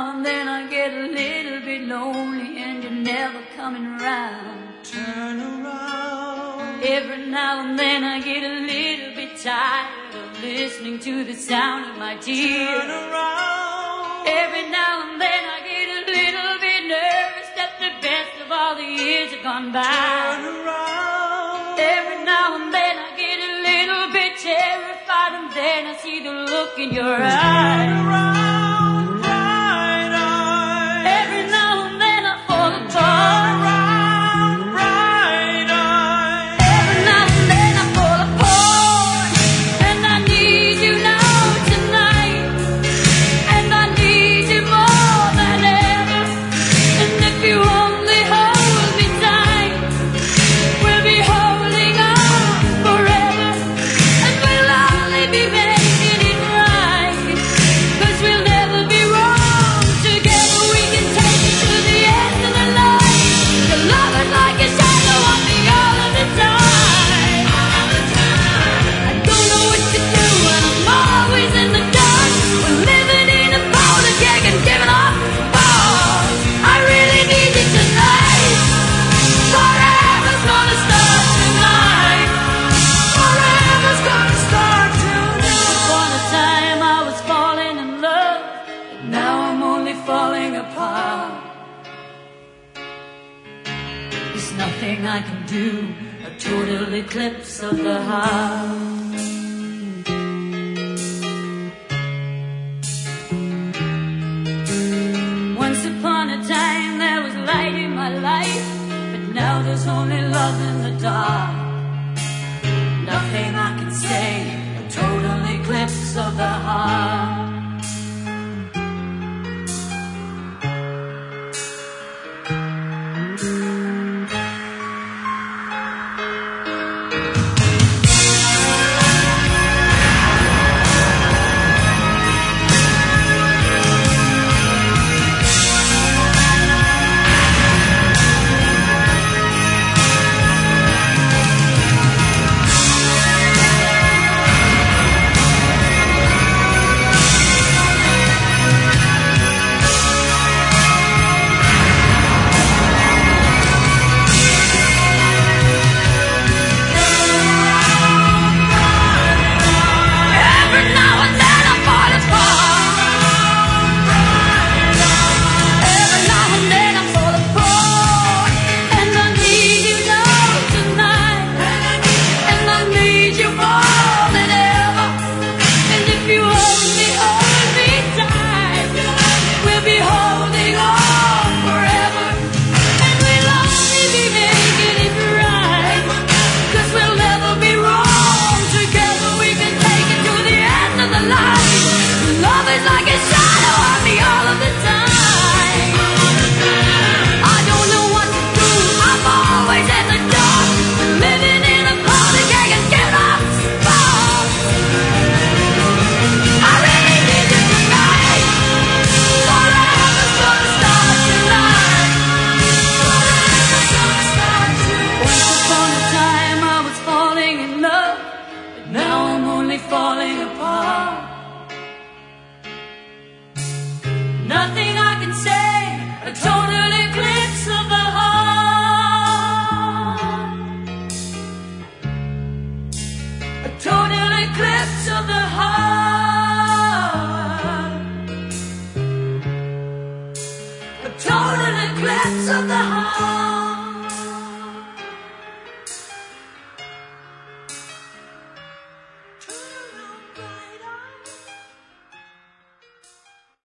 now and then I get a little bit lonely and you're never coming round. Turn around. Every now and then I get a little bit tired of listening to the sound of my tears. Turn around. Every now and then I get a little bit nervous that the best of all the years have gone by. Turn around. Every now and then I get a little bit terrified and then I see the look in your eyes. Turn around, bright eyes. Every now and then I fall Turn apart. around, bright eyes. Every now and then I fall apart. And I need you now tonight. And I need you more than ever. And if you only hold me tight, we'll be holding on forever. And we'll only be making it right. 'Cause we'll never be wrong. Together we can take it to the end of the line. Your love is like a shadow on me all of the time. I don't know what to do and I'm always in the dark. We're living in a powder keg and giving off balls. I really need you tonight. Forever's gonna start tonight. Forever's gonna start tonight. Upon a time I was falling in love, but now I'm only falling apart. There's nothing I can do, a total eclipse of the heart. Once upon a time there was light in my life, but now there's only love in the dark. Nothing I can say, a total eclipse of the heart. Every now and then I fall apart. Every now and then I fall apart. And I need you now tonight. And I need you more than ever. And if you only hold me tight, we'll be holding on forever. And we'll only be making it right. 'Cause we'll never be wrong. Together we can take it to the end of the line. Love is like a shadow on me all of the time. I don't know what to do, I'm always in the dark. Living in a powder keg and giving off sparks. I really need you tonight. Forever's gonna start tonight. Forever's gonna start tonight. Once upon a time I was falling in love, but now I'm only falling apart. Nothing I can say, a total eclipse of the heart. A total eclipse of the heart. A total eclipse of the heart.